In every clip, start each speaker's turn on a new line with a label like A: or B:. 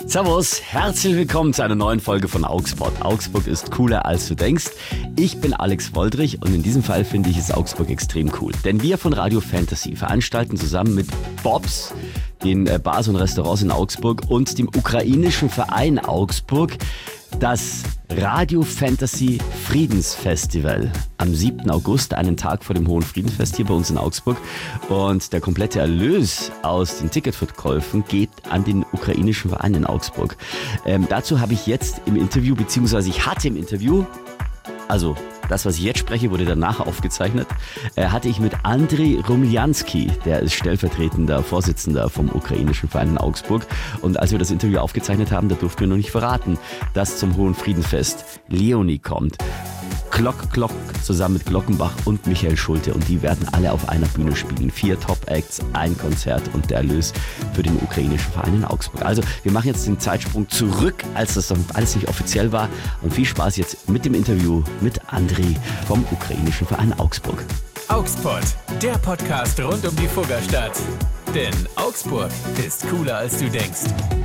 A: Servus, herzlich willkommen zu einer neuen Folge von Augsburg. Augsburg ist cooler als du denkst. Ich bin Alex Woldrich und in diesem Fall finde ich es Augsburg extrem cool. Denn wir von Radio Fantasy veranstalten zusammen mit Bobs, den Bars und Restaurants in Augsburg und dem ukrainischen Verein Augsburg das Radio Fantasy Friedensfestival am 7. August, einen Tag vor dem Hohen Friedensfest hier bei uns in Augsburg. Und der komplette Erlös aus den Ticketverkäufen geht an den ukrainischen Verein in Augsburg. Dazu habe ich jetzt im Interview, beziehungsweise ich hatte im Interview, also das, was ich jetzt spreche, wurde danach aufgezeichnet, hatte ich mit Andriy Rumjanski, der ist stellvertretender Vorsitzender vom ukrainischen Verein in Augsburg. Und als wir das Interview aufgezeichnet haben, da durften wir noch nicht verraten, dass zum Hohen Friedensfest Leonie kommt. Glock zusammen mit Glockenbach und Michael Schulte, und die werden alle auf einer Bühne spielen. 4 Top-Acts, ein Konzert und der Erlös für den ukrainischen Verein in Augsburg. Also wir machen jetzt den Zeitsprung zurück, als das noch alles nicht offiziell war, und viel Spaß jetzt mit dem Interview mit Andriy vom ukrainischen Verein Augsburg.
B: Augsburg, der Podcast rund um die Fuggerstadt. Denn Augsburg ist cooler als du denkst.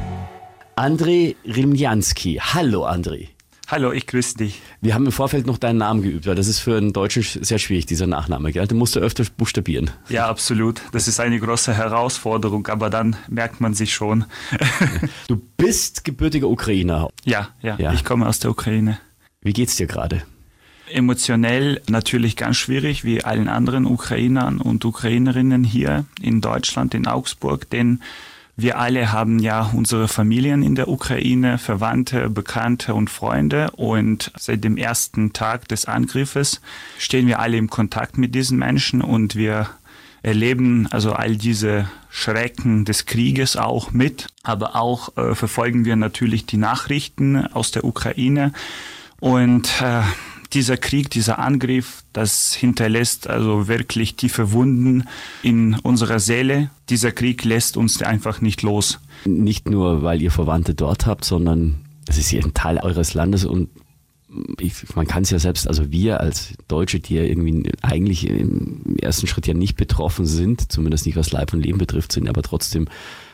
A: Andriy Rumjanski. Hallo Andriy.
C: Hallo, ich grüße dich.
A: Wir haben im Vorfeld noch deinen Namen geübt, weil das ist für einen Deutschen sehr schwierig, dieser Nachname. Gell? Den musst du öfter buchstabieren.
C: Ja, absolut. Das ist eine große Herausforderung, aber dann merkt man sich schon.
A: Du bist gebürtiger Ukrainer.
C: Ja, ich komme aus der Ukraine.
A: Wie geht's dir gerade?
C: Emotionell natürlich ganz schwierig, wie allen anderen Ukrainern und Ukrainerinnen hier in Deutschland, in Augsburg, denn wir alle haben ja unsere Familien in der Ukraine, Verwandte, Bekannte und Freunde, und seit dem ersten Tag des Angriffes stehen wir alle im Kontakt mit diesen Menschen und wir erleben also all diese Schrecken des Krieges auch mit, aber auch verfolgen wir natürlich die Nachrichten aus der Ukraine, und dieser Krieg, dieser Angriff, das hinterlässt also wirklich tiefe Wunden in unserer Seele. Dieser Krieg lässt uns einfach nicht los.
A: Nicht nur, weil ihr Verwandte dort habt, sondern es ist hier ein Teil eures Landes, und man kann es ja selbst, also wir als Deutsche, die ja irgendwie eigentlich im ersten Schritt ja nicht betroffen sind, zumindest nicht was Leib und Leben betrifft, sind aber trotzdem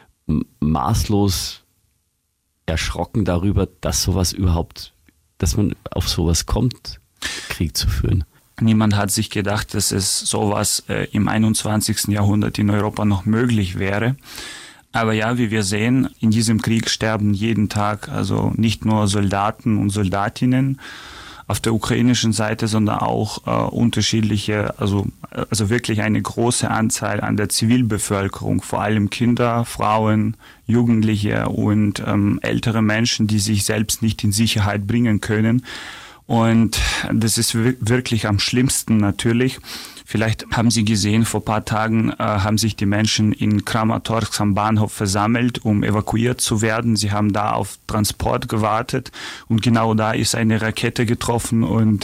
A: maßlos erschrocken darüber, dass man auf sowas kommt, Krieg zu führen.
C: Niemand hat sich gedacht, dass es sowas im 21. Jahrhundert in Europa noch möglich wäre. Aber ja, wie wir sehen, in diesem Krieg sterben jeden Tag also nicht nur Soldaten und Soldatinnen auf der ukrainischen Seite, sondern auch unterschiedliche, also wirklich eine große Anzahl an der Zivilbevölkerung, vor allem Kinder, Frauen, Jugendliche und ältere Menschen, die sich selbst nicht in Sicherheit bringen können. Und das ist wirklich am schlimmsten natürlich. Vielleicht haben Sie gesehen, vor ein paar Tagen haben sich die Menschen in Kramatorsk am Bahnhof versammelt, um evakuiert zu werden. Sie haben da auf Transport gewartet, und genau da ist eine Rakete getroffen, und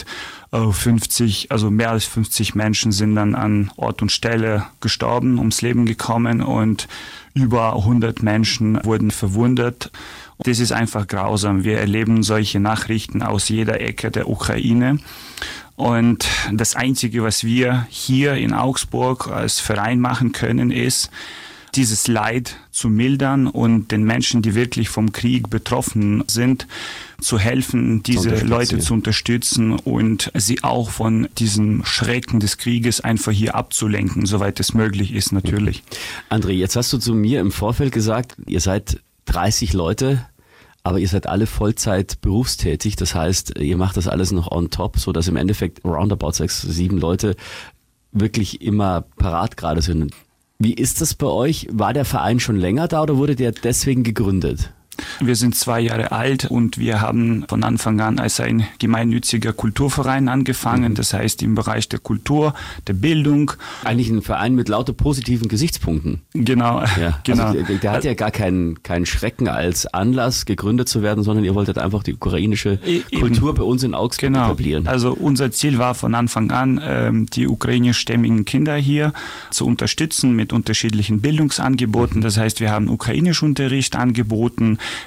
C: mehr als 50 Menschen sind dann an Ort und Stelle gestorben, ums Leben gekommen, und über 100 Menschen wurden verwundet. Das ist einfach grausam. Wir erleben solche Nachrichten aus jeder Ecke der Ukraine. Und das Einzige, was wir hier in Augsburg als Verein machen können, ist, dieses Leid zu mildern und den Menschen, die wirklich vom Krieg betroffen sind, zu helfen, diese Leute zu unterstützen und sie auch von diesem Schrecken des Krieges einfach hier abzulenken, soweit es möglich ist natürlich.
A: Andriy, jetzt hast du zu mir im Vorfeld gesagt, ihr seid 30 Leute, aber ihr seid alle Vollzeit berufstätig. Das heißt, ihr macht das alles noch on top, so dass im Endeffekt roundabout 6, 7 Leute wirklich immer parat gerade sind. Wie ist das bei euch? War der Verein schon länger da oder wurde der deswegen gegründet?
C: Wir sind 2 Jahre alt und wir haben von Anfang an als ein gemeinnütziger Kulturverein angefangen. Das heißt im Bereich der Kultur, der Bildung.
A: Eigentlich ein Verein mit lauter positiven Gesichtspunkten.
C: Genau.
A: Ja, genau. Also der hat ja gar keinen Schrecken als Anlass gegründet zu werden, sondern ihr wolltet einfach die ukrainische Kultur bei uns in Augsburg etablieren.
C: Also unser Ziel war von Anfang an, die ukrainischstämmigen Kinder hier zu unterstützen mit unterschiedlichen Bildungsangeboten. Das heißt, wir haben Ukrainischunterricht angeboten.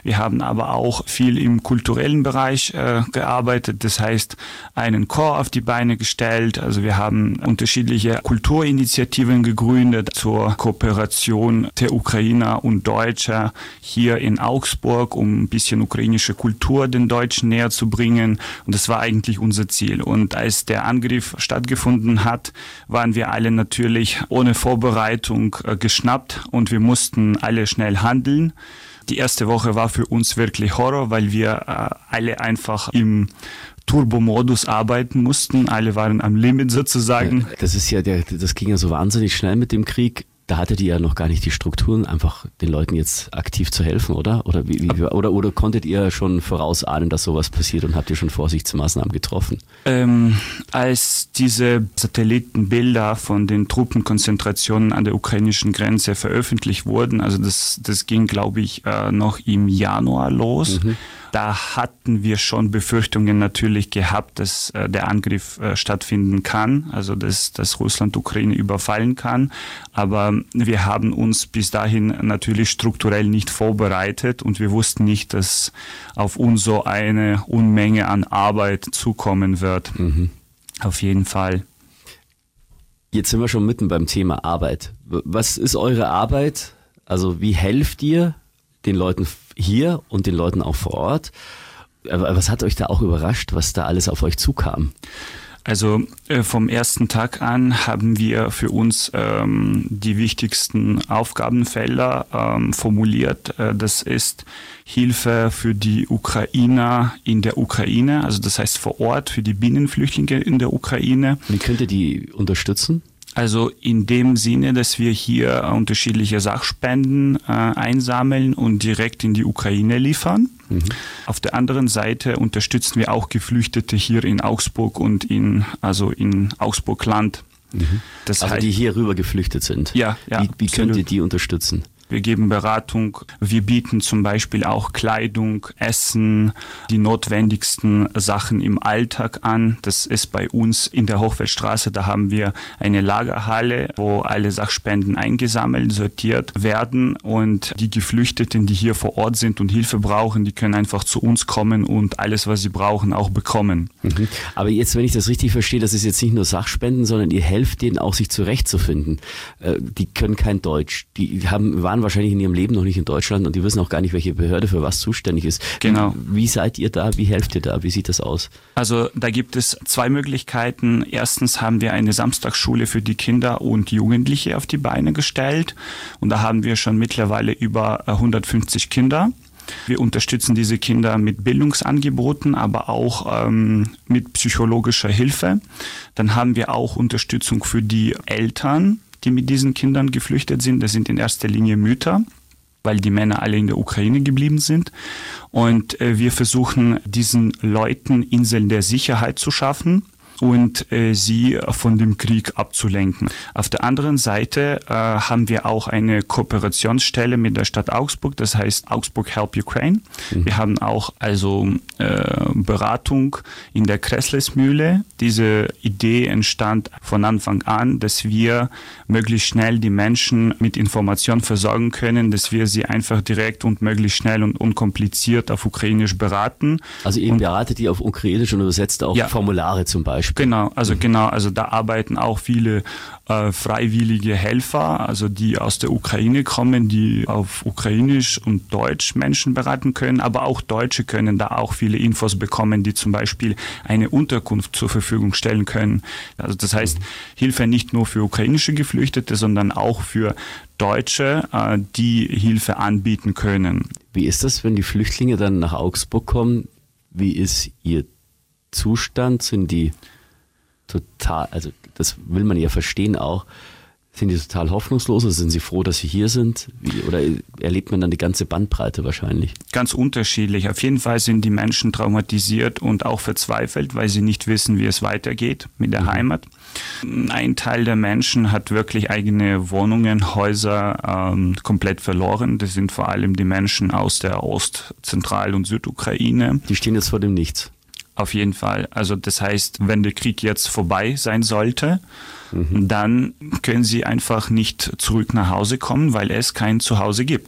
C: Wir haben aber auch viel im kulturellen Bereich gearbeitet. Das heißt, einen Chor auf die Beine gestellt. Also wir haben unterschiedliche Kulturinitiativen gegründet zur Kooperation der Ukrainer und Deutscher hier in Augsburg, um ein bisschen ukrainische Kultur den Deutschen näher zu bringen. Und das war eigentlich unser Ziel. Und als der Angriff stattgefunden hat, waren wir alle natürlich ohne Vorbereitung geschnappt und wir mussten alle schnell handeln. Die erste Woche war für uns wirklich Horror, weil wir alle einfach im Turbo-Modus arbeiten mussten. Alle waren am Limit sozusagen.
A: Das ging ja so wahnsinnig schnell mit dem Krieg. Da hattet ihr ja noch gar nicht die Strukturen, einfach den Leuten jetzt aktiv zu helfen, oder? Oder konntet ihr schon vorausahnen, dass sowas passiert und habt ihr schon Vorsichtsmaßnahmen getroffen?
C: Als diese Satellitenbilder von den Truppenkonzentrationen an der ukrainischen Grenze veröffentlicht wurden, also das ging, glaube ich, noch im Januar los. Da hatten wir schon Befürchtungen natürlich gehabt, dass der Angriff stattfinden kann, also dass Russland Ukraine überfallen kann. Aber wir haben uns bis dahin natürlich strukturell nicht vorbereitet und wir wussten nicht, dass auf uns so eine Unmenge an Arbeit zukommen wird. Auf jeden Fall.
A: Jetzt sind wir schon mitten beim Thema Arbeit. Was ist eure Arbeit? Also wie helft ihr den Leuten hier und den Leuten auch vor Ort? Aber was hat euch da auch überrascht, was da alles auf euch zukam?
C: Also vom ersten Tag an haben wir für uns die wichtigsten Aufgabenfelder formuliert. Das ist Hilfe für die Ukrainer in der Ukraine, also das heißt vor Ort für die Binnenflüchtlinge in der Ukraine.
A: Wie könnt ihr die unterstützen?
C: Also in dem Sinne, dass wir hier unterschiedliche Sachspenden einsammeln und direkt in die Ukraine liefern. Auf der anderen Seite unterstützen wir auch Geflüchtete hier in Augsburg und in Augsburg-Land.
A: Das heißt, die hier rüber geflüchtet sind.
C: Ja.
A: Wie könnt ihr die unterstützen?
C: Wir geben Beratung, wir bieten zum Beispiel auch Kleidung, Essen, die notwendigsten Sachen im Alltag an. Das ist bei uns in der Hochfeldstraße, da haben wir eine Lagerhalle, wo alle Sachspenden eingesammelt, sortiert werden und die Geflüchteten, die hier vor Ort sind und Hilfe brauchen, die können einfach zu uns kommen und alles, was sie brauchen, auch bekommen.
A: Aber jetzt, wenn ich das richtig verstehe, das ist jetzt nicht nur Sachspenden, sondern ihr helft denen auch, sich zurechtzufinden. Die können kein Deutsch, die waren wahrscheinlich in ihrem Leben noch nicht in Deutschland und die wissen auch gar nicht, welche Behörde für was zuständig ist.
C: Genau.
A: Wie seid ihr da? Wie helft ihr da? Wie sieht das aus?
C: Also da gibt es zwei Möglichkeiten. Erstens haben wir eine Samstagsschule für die Kinder und Jugendliche auf die Beine gestellt und da haben wir schon mittlerweile über 150 Kinder. Wir unterstützen diese Kinder mit Bildungsangeboten, aber auch mit psychologischer Hilfe. Dann haben wir auch Unterstützung für die Eltern, die mit diesen Kindern geflüchtet sind. Das sind in erster Linie Mütter, weil die Männer alle in der Ukraine geblieben sind. Und wir versuchen, diesen Leuten Inseln der Sicherheit zu schaffen und sie von dem Krieg abzulenken. Auf der anderen Seite haben wir auch eine Kooperationsstelle mit der Stadt Augsburg, das heißt Augsburg Help Ukraine. Wir haben auch Beratung in der Kresslesmühle. Diese Idee entstand von Anfang an, dass wir möglichst schnell die Menschen mit Informationen versorgen können, dass wir sie einfach direkt und möglichst schnell und unkompliziert auf Ukrainisch beraten.
A: Also ihr beratet die auf Ukrainisch und übersetzt auch Formulare zum Beispiel.
C: Genau, also da arbeiten auch viele freiwillige Helfer, also die aus der Ukraine kommen, die auf Ukrainisch und Deutsch Menschen beraten können, aber auch Deutsche können da auch viele Infos bekommen, die zum Beispiel eine Unterkunft zur Verfügung stellen können. Also das heißt, Hilfe nicht nur für ukrainische Geflüchtete, sondern auch für Deutsche, die Hilfe anbieten können.
A: Wie ist das, wenn die Flüchtlinge dann nach Augsburg kommen? Wie ist ihr Zustand? Sind die total, also das will man ja verstehen auch, sind die total hoffnungslos oder sind sie froh, dass sie hier sind? Oder erlebt man dann die ganze Bandbreite wahrscheinlich?
C: Ganz unterschiedlich. Auf jeden Fall sind die Menschen traumatisiert und auch verzweifelt, weil sie nicht wissen, wie es weitergeht mit der Heimat. Ein Teil der Menschen hat wirklich eigene Wohnungen, Häuser komplett verloren. Das sind vor allem die Menschen aus der Ost-, Zentral- und Südukraine.
A: Die stehen jetzt vor dem Nichts.
C: Auf jeden Fall. Also das heißt, wenn der Krieg jetzt vorbei sein sollte, dann können sie einfach nicht zurück nach Hause kommen, weil es kein Zuhause gibt.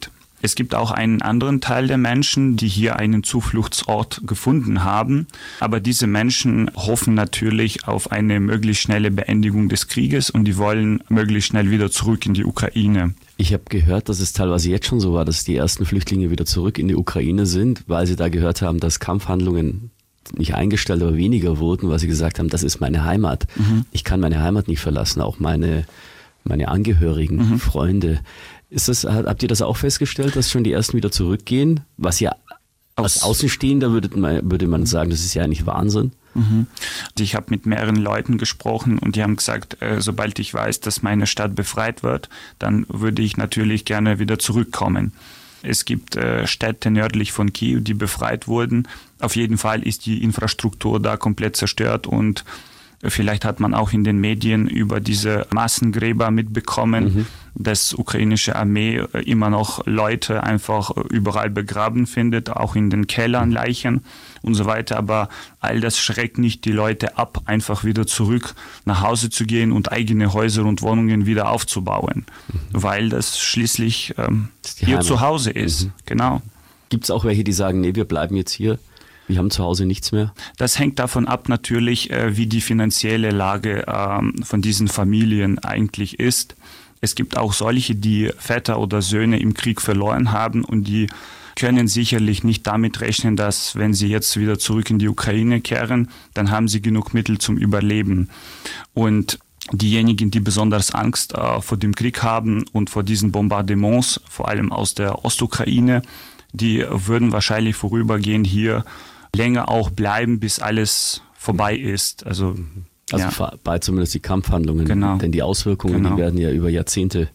C: Es gibt auch einen anderen Teil der Menschen, die hier einen Zufluchtsort gefunden haben. Aber diese Menschen hoffen natürlich auf eine möglichst schnelle Beendigung des Krieges und die wollen möglichst schnell wieder zurück in die Ukraine.
A: Ich habe gehört, dass es teilweise jetzt schon so war, dass die ersten Flüchtlinge wieder zurück in die Ukraine sind, weil sie da gehört haben, dass Kampfhandlungen nicht eingestellt, aber weniger wurden, weil sie gesagt haben, das ist meine Heimat. Ich kann meine Heimat nicht verlassen, auch meine Angehörigen, Freunde. Habt ihr das auch festgestellt, dass schon die ersten wieder zurückgehen? Was ja als Außenstehender würde man sagen, das ist ja eigentlich Wahnsinn.
C: Ich habe mit mehreren Leuten gesprochen und die haben gesagt, sobald ich weiß, dass meine Stadt befreit wird, dann würde ich natürlich gerne wieder zurückkommen. Es gibt Städte nördlich von Kiew, die befreit wurden. Auf jeden Fall ist die Infrastruktur da komplett zerstört und vielleicht hat man auch in den Medien über diese Massengräber mitbekommen, dass ukrainische Armee immer noch Leute einfach überall begraben findet, auch in den Kellern Leichen und so weiter. Aber all das schreckt nicht die Leute ab, einfach wieder zurück nach Hause zu gehen und eigene Häuser und Wohnungen wieder aufzubauen, weil das schließlich ihr Zuhause ist. Genau.
A: Gibt es auch welche, die sagen, nee, wir bleiben jetzt hier? Wir haben zu Hause nichts mehr?
C: Das hängt davon ab natürlich, wie die finanzielle Lage von diesen Familien eigentlich ist. Es gibt auch solche, die Väter oder Söhne im Krieg verloren haben und die können sicherlich nicht damit rechnen, dass wenn sie jetzt wieder zurück in die Ukraine kehren, dann haben sie genug Mittel zum Überleben. Und diejenigen, die besonders Angst vor dem Krieg haben und vor diesen Bombardements, vor allem aus der Ostukraine, die würden wahrscheinlich vorübergehend hier länger auch bleiben, bis alles vorbei ist. Also
A: vorbei zumindest die Kampfhandlungen.
C: Genau.
A: Denn die Auswirkungen, die werden ja über Jahrzehnte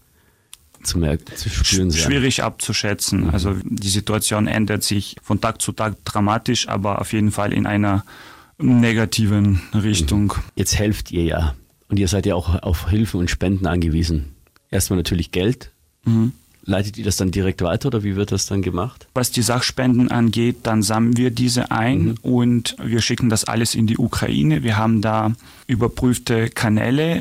A: zu spüren sein.
C: Schwierig abzuschätzen. Also die Situation ändert sich von Tag zu Tag dramatisch, aber auf jeden Fall in einer negativen Richtung.
A: Jetzt helft ihr ja. Und ihr seid ja auch auf Hilfe und Spenden angewiesen. Erstmal natürlich Geld. Leitet ihr das dann direkt weiter oder wie wird das dann gemacht?
C: Was die Sachspenden angeht, dann sammeln wir diese ein und wir schicken das alles in die Ukraine. Wir haben da überprüfte Kanäle,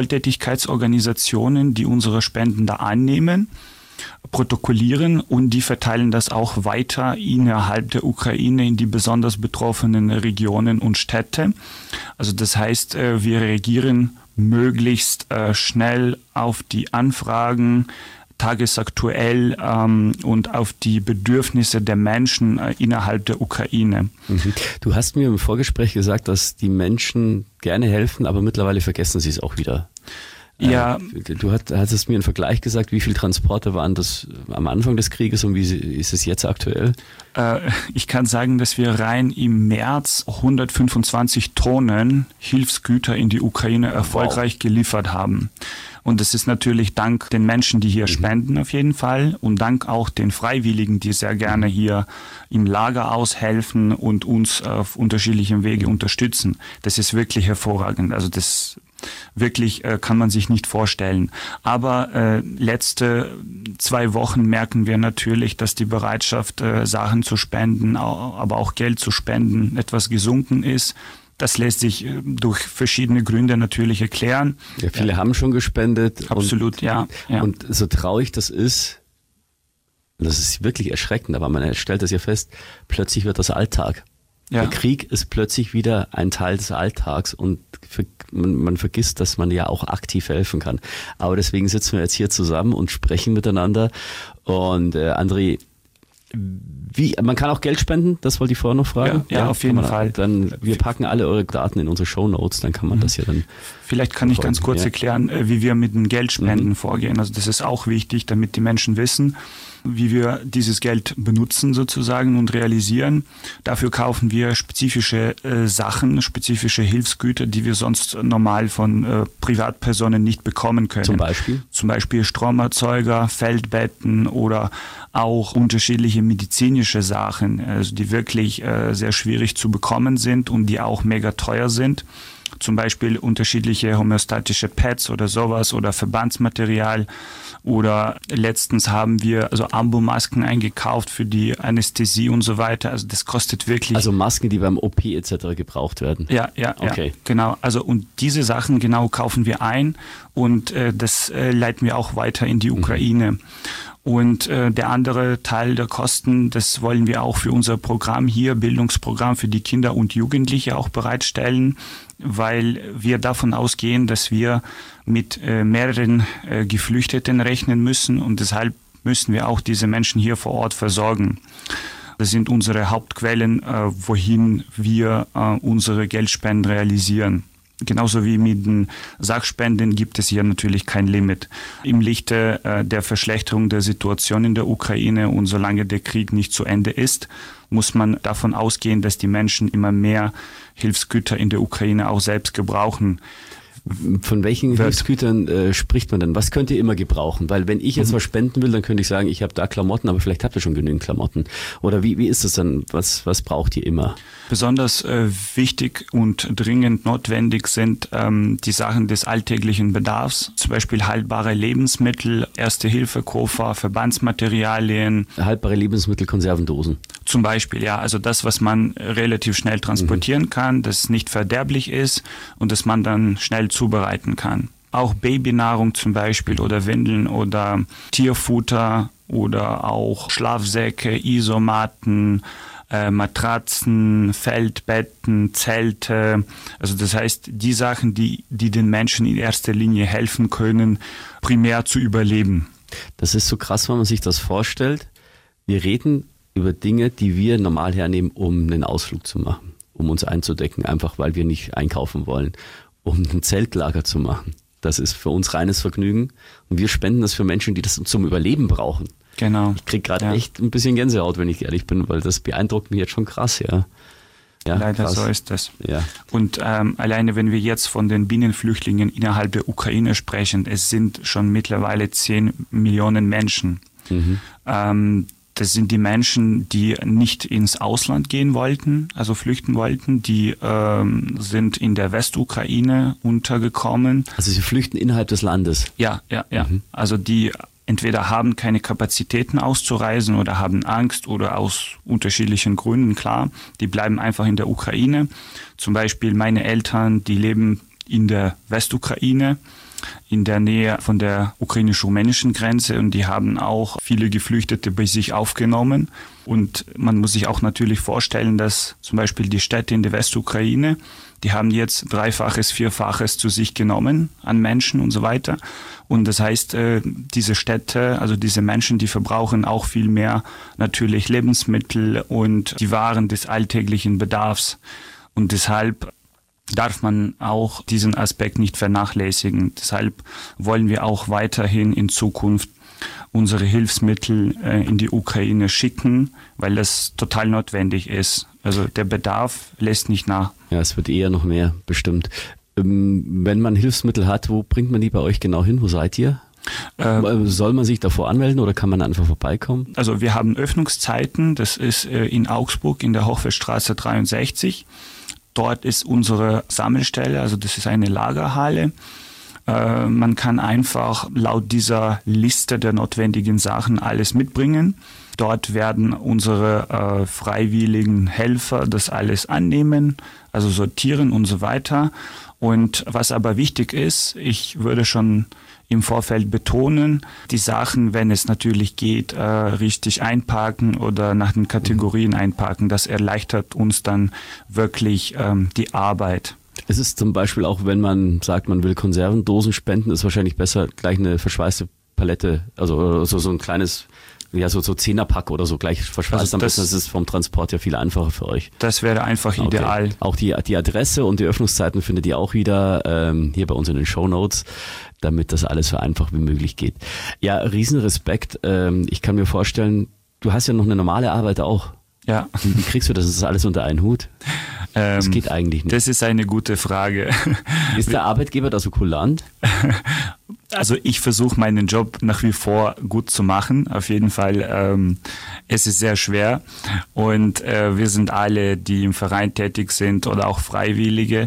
C: Wohltätigkeitsorganisationen, die unsere Spenden da annehmen, protokollieren und die verteilen das auch weiter innerhalb der Ukraine in die besonders betroffenen Regionen und Städte. Also das heißt, wir reagieren möglichst schnell auf die Anfragen, tagesaktuell und auf die Bedürfnisse der Menschen innerhalb der Ukraine.
A: Du hast mir im Vorgespräch gesagt, dass die Menschen gerne helfen, aber mittlerweile vergessen sie es auch wieder.
C: Ja.
A: Du hattest mir einen Vergleich gesagt, wie viele Transporte waren das am Anfang des Krieges und wie ist es jetzt aktuell?
C: Ich kann sagen, dass wir rein im März 125 Tonnen Hilfsgüter in die Ukraine erfolgreich geliefert haben. Und das ist natürlich dank den Menschen, die hier spenden auf jeden Fall und dank auch den Freiwilligen, die sehr gerne hier im Lager aushelfen und uns auf unterschiedlichen Wege unterstützen. Das ist wirklich hervorragend. Also das wirklich kann man sich nicht vorstellen. Aber letzte 2 Wochen merken wir natürlich, dass die Bereitschaft, Sachen zu spenden, aber auch Geld zu spenden, etwas gesunken ist. Das lässt sich durch verschiedene Gründe natürlich erklären.
A: Ja, viele haben schon gespendet.
C: Absolut, ja.
A: Und so traurig das ist wirklich erschreckend, aber man stellt das ja fest, plötzlich wird das Alltag. Ja. Der Krieg ist plötzlich wieder ein Teil des Alltags und man vergisst, dass man ja auch aktiv helfen kann. Aber deswegen sitzen wir jetzt hier zusammen und sprechen miteinander. Und André, man kann auch Geld spenden, das wollte ich vorher noch fragen.
C: Ja, auf jeden Fall.
A: Wir packen alle eure Daten in unsere Shownotes, dann kann man das ja dann...
C: Vielleicht kann ich ganz kurz erklären, wie wir mit den Geldspenden vorgehen. Also das ist auch wichtig, damit die Menschen wissen, wie wir dieses Geld benutzen sozusagen und realisieren. Dafür kaufen wir spezifische Sachen, spezifische Hilfsgüter, die wir sonst normal von Privatpersonen nicht bekommen können.
A: Zum Beispiel?
C: Zum Beispiel Stromerzeuger, Feldbetten oder auch unterschiedliche medizinische Sachen, also die wirklich sehr schwierig zu bekommen sind und die auch mega teuer sind. Zum Beispiel unterschiedliche homöostatische Pads oder sowas oder Verbandsmaterial. Oder letztens haben wir also Ambu-Masken eingekauft für die Anästhesie und so weiter. Also das kostet wirklich...
A: Also Masken, die beim OP etc. gebraucht werden?
C: Ja, genau. Also und diese Sachen genau kaufen wir ein und das leiten wir auch weiter in die Ukraine. Und der andere Teil der Kosten, das wollen wir auch für unser Programm hier, Bildungsprogramm für die Kinder und Jugendliche auch bereitstellen, weil wir davon ausgehen, dass wir mit mehreren Geflüchteten rechnen müssen und deshalb müssen wir auch diese Menschen hier vor Ort versorgen. Das sind unsere Hauptquellen, wohin wir unsere Geldspenden realisieren. Genauso wie mit den Sachspenden gibt es hier natürlich kein Limit. Im Lichte der Verschlechterung der Situation in der Ukraine und solange der Krieg nicht zu Ende ist, muss man davon ausgehen, dass die Menschen immer mehr Hilfsgüter in der Ukraine auch selbst gebrauchen.
A: Von welchen Hilfsgütern spricht man denn? Was könnt ihr immer gebrauchen? Weil wenn ich jetzt was spenden will, dann könnte ich sagen, ich habe da Klamotten, aber vielleicht habt ihr schon genügend Klamotten. Oder wie ist es dann? Was braucht ihr immer?
C: Besonders wichtig und dringend notwendig sind die Sachen des alltäglichen Bedarfs, zum Beispiel haltbare Lebensmittel, Erste-Hilfe-Koffer, Verbandsmaterialien.
A: Haltbare Lebensmittel, Konservendosen.
C: Zum Beispiel, ja, also das, was man relativ schnell transportieren kann, das nicht verderblich ist und das man dann schnell zubereiten kann. Auch Babynahrung zum Beispiel oder Windeln oder Tierfutter oder auch Schlafsäcke, Isomatten, Matratzen, Feldbetten, Zelte. Also das heißt, die Sachen, die den Menschen in erster Linie helfen können, primär zu überleben.
A: Das ist so krass, wenn man sich das vorstellt. Wir reden über Dinge, die wir normal hernehmen, um einen Ausflug zu machen, um uns einzudecken, einfach weil wir nicht einkaufen wollen, um ein Zeltlager zu machen. Das ist für uns reines Vergnügen und wir spenden das für Menschen, die das zum Überleben brauchen.
C: Genau.
A: Ich kriege gerade echt ein bisschen Gänsehaut, wenn ich ehrlich bin, weil das beeindruckt mich jetzt schon krass, ja. Ja,
C: leider
A: krass.
C: So ist das.
A: Ja.
C: Und alleine wenn wir jetzt von den Binnenflüchtlingen innerhalb der Ukraine sprechen, es sind schon mittlerweile 10 Millionen Menschen. Das sind die Menschen, die nicht ins Ausland gehen wollten, also flüchten wollten. Die sind in der Westukraine untergekommen.
A: Also sie flüchten innerhalb des Landes?
C: Ja. Also die entweder haben keine Kapazitäten auszureisen oder haben Angst oder aus unterschiedlichen Gründen, klar. Die bleiben einfach in der Ukraine. Zum Beispiel meine Eltern, die leben in der Westukraine, in der Nähe von der ukrainisch-rumänischen Grenze und die haben auch viele Geflüchtete bei sich aufgenommen. Und man muss sich auch natürlich vorstellen, dass zum Beispiel die Städte in der Westukraine, die haben jetzt 3-faches, 4-faches zu sich genommen an Menschen und so weiter. Und das heißt, diese Städte, also diese Menschen, die verbrauchen auch viel mehr natürlich Lebensmittel und die Waren des alltäglichen Bedarfs. Und deshalb darf man auch diesen Aspekt nicht vernachlässigen. Deshalb wollen wir auch weiterhin in Zukunft unsere Hilfsmittel in die Ukraine schicken, weil das total notwendig ist. Also der Bedarf lässt nicht nach.
A: Ja, es wird eher noch mehr, bestimmt. Wenn man Hilfsmittel hat, wo bringt man die bei euch genau hin? Wo seid ihr? Soll man sich davor anmelden oder kann man einfach vorbeikommen?
C: Also wir haben Öffnungszeiten. Das ist in Augsburg in der Hochfeldstraße 63. Dort ist unsere Sammelstelle, also das ist eine Lagerhalle. Man kann einfach laut dieser Liste der notwendigen Sachen alles mitbringen. Dort werden unsere freiwilligen Helfer das alles annehmen, also sortieren und so weiter. Und was aber wichtig ist, ich würde schon im Vorfeld betonen, die Sachen, wenn es natürlich geht, richtig einparken oder nach den Kategorien einparken. Das erleichtert uns dann wirklich die Arbeit.
A: Es ist zum Beispiel auch, wenn man sagt, man will Konservendosen spenden, ist wahrscheinlich besser gleich eine verschweißte Palette, also so ein kleines, ja, so 10er-Pack oder so gleich verschweißt. Das ist vom Transport ja viel einfacher für euch.
C: Das wäre einfach ideal.
A: Auch die Adresse und die Öffnungszeiten findet ihr auch wieder hier bei uns in den Shownotes, damit das alles so einfach wie möglich geht. Ja, Riesenrespekt. Ich kann mir vorstellen, du hast ja noch eine normale Arbeit auch.
C: Ja.
A: Wie kriegst du das? Ist alles unter einen Hut? Das geht eigentlich nicht.
C: Das ist eine gute Frage.
A: Ist der Arbeitgeber da so kulant?
C: Also ich versuche meinen Job nach wie vor gut zu machen. Auf jeden Fall, es ist sehr schwer und wir sind alle, die im Verein tätig sind oder auch Freiwillige,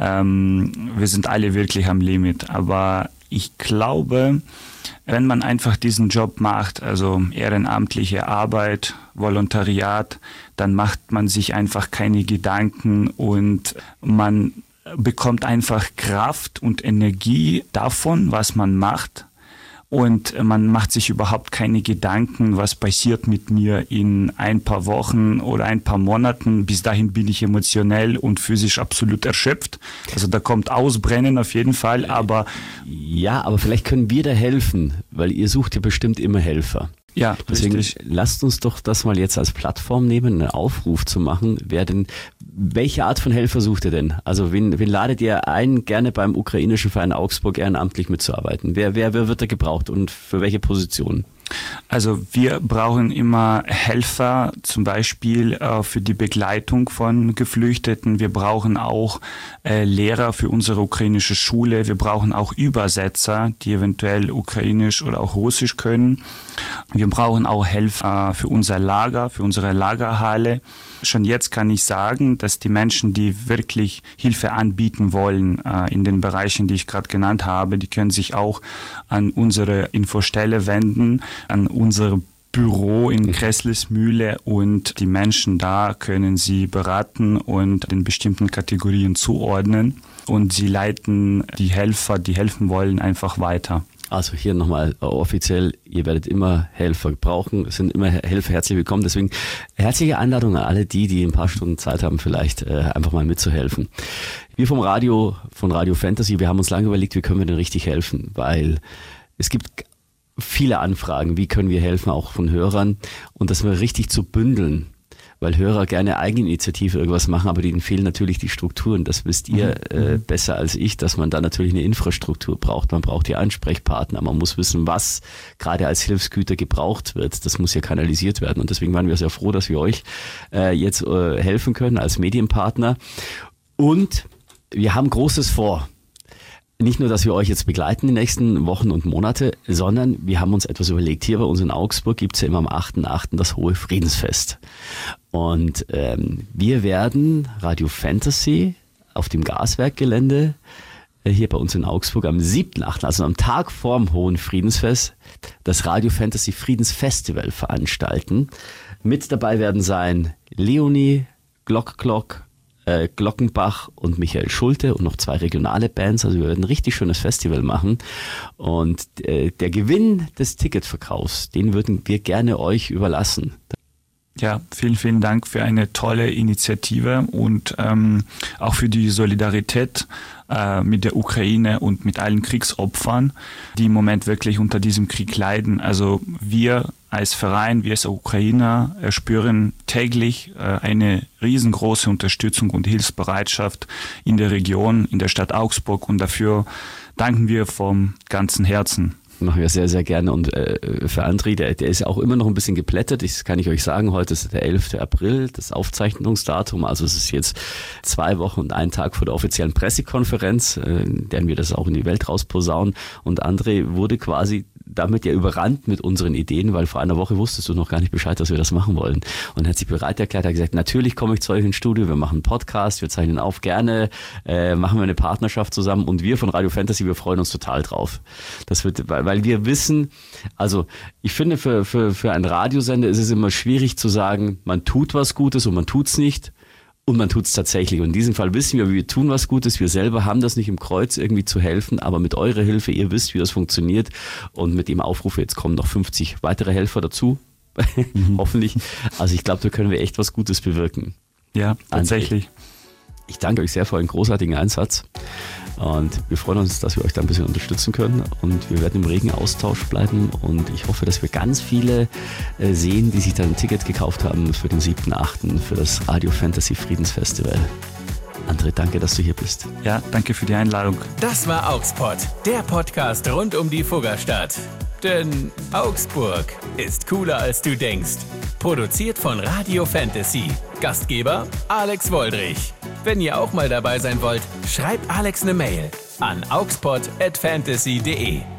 C: wir sind alle wirklich am Limit. Aber ich glaube, wenn man einfach diesen Job macht, also ehrenamtliche Arbeit, Volontariat, dann macht man sich einfach keine Gedanken und man bekommt einfach Kraft und Energie davon, was man macht. und man macht sich überhaupt keine Gedanken, was passiert mit mir in ein paar Wochen oder ein paar Monaten. Bis dahin bin ich emotionell und physisch absolut erschöpft. Also da kommt Ausbrennen auf jeden Fall, aber...
A: Ja, aber vielleicht können wir da helfen, weil ihr sucht ja bestimmt immer Helfer.
C: Ja,
A: deswegen
C: richtig.
A: lasst uns doch das mal jetzt als Plattform nehmen, einen Aufruf zu machen. Welche Art von Helfer sucht ihr denn? Also wen ladet ihr ein, gerne beim ukrainischen Verein Augsburg ehrenamtlich mitzuarbeiten? Wer wird da gebraucht und für welche Position?
C: Also wir brauchen immer Helfer, zum Beispiel für die Begleitung von Geflüchteten. Wir brauchen auch Lehrer für unsere ukrainische Schule. Wir brauchen auch Übersetzer, die eventuell Ukrainisch oder auch Russisch können. Wir brauchen auch Helfer für unser Lager, für unsere Lagerhalle. Schon jetzt kann ich sagen, dass die Menschen, die wirklich Hilfe anbieten wollen in den Bereichen, die ich gerade genannt habe, die können sich auch an unsere Infostelle wenden, an unser Büro in Gräßlismühle, und die Menschen da können sie beraten und in bestimmten Kategorien zuordnen, und sie leiten die Helfer, die helfen wollen, einfach weiter.
A: Also hier nochmal offiziell, ihr werdet immer Helfer brauchen, es sind immer Helfer herzlich willkommen. Deswegen herzliche Einladung an alle die ein paar Stunden Zeit haben, vielleicht einfach mal mitzuhelfen. Wir von Radio Fantasy, wir haben uns lange überlegt, wie können wir denn richtig helfen, weil es gibt viele Anfragen, wie können wir helfen, auch von Hörern, und das mal richtig zu bündeln. Weil Hörer gerne Eigeninitiative irgendwas machen, aber denen fehlen natürlich die Strukturen. Das wisst ihr besser als ich, dass man da natürlich eine Infrastruktur braucht. Man braucht die Ansprechpartner. Man muss wissen, was gerade als Hilfsgüter gebraucht wird. Das muss ja kanalisiert werden. Und deswegen waren wir sehr froh, dass wir euch jetzt helfen können als Medienpartner. Und wir haben Großes vor. Nicht nur, dass wir euch jetzt begleiten die nächsten Wochen und Monate, sondern wir haben uns etwas überlegt. Hier bei uns in Augsburg gibt es ja immer am 8.8. das Hohe Friedensfest. Und wir werden Radio Fantasy auf dem Gaswerkgelände hier bei uns in Augsburg am 7.8., also am Tag vorm Hohen Friedensfest, das Radio Fantasy Friedensfestival veranstalten. Mit dabei werden sein Leonie, Glockenbach und Michael Schulte und noch 2 regionale Bands. Also wir werden ein richtig schönes Festival machen. Und der Gewinn des Ticketverkaufs, den würden wir gerne euch überlassen.
C: Ja, vielen, vielen Dank für eine tolle Initiative und auch für die Solidarität mit der Ukraine und mit allen Kriegsopfern, die im Moment wirklich unter diesem Krieg leiden. Also wir als Verein, wir als Ukrainer spüren täglich eine riesengroße Unterstützung und Hilfsbereitschaft in der Region, in der Stadt Augsburg, und dafür danken wir vom ganzen Herzen.
A: Machen wir sehr, sehr gerne. Und für André, der ist ja auch immer noch ein bisschen geplättet. Das kann ich euch sagen. Heute ist der 11. April, das Aufzeichnungsdatum. Also es ist jetzt 2 Wochen und 1 Tag vor der offiziellen Pressekonferenz, deren wir das auch in die Welt rausposaunen. Und André wurde quasi damit ja überrannt mit unseren Ideen, weil vor einer Woche wusstest du noch gar nicht Bescheid, dass wir das machen wollen. Und er hat sich bereit erklärt, hat gesagt, natürlich komme ich zu euch ins Studio, wir machen einen Podcast, wir zeichnen auf, gerne, machen wir eine Partnerschaft zusammen, und wir von Radio Fantasy, wir freuen uns total drauf. Das wird, weil wir wissen, also ich finde, für einen Radiosender ist es immer schwierig zu sagen, man tut was Gutes und man tut's nicht. Und man tut es tatsächlich. Und in diesem Fall wissen wir tun was Gutes. Wir selber haben das nicht im Kreuz, irgendwie zu helfen. Aber mit eurer Hilfe, ihr wisst, wie das funktioniert. Und mit dem Aufruf, jetzt kommen noch 50 weitere Helfer dazu. Hoffentlich. Also ich glaube, da können wir echt was Gutes bewirken.
C: Ja, tatsächlich.
A: Ich danke euch sehr für euren großartigen Einsatz. Und wir freuen uns, dass wir euch da ein bisschen unterstützen können. Und wir werden im regen Austausch bleiben. Und ich hoffe, dass wir ganz viele sehen, die sich dann ein Ticket gekauft haben für den 7.8. für das Radio Fantasy Friedensfestival. André, danke, dass du hier bist.
C: Ja, danke für die Einladung.
B: Das war Augspod, der Podcast rund um die Fuggerstadt. Denn Augsburg ist cooler als du denkst. Produziert von Radio Fantasy. Gastgeber Alex Woldrich. Wenn ihr auch mal dabei sein wollt, schreibt Alex eine Mail an augspod@fantasy.de.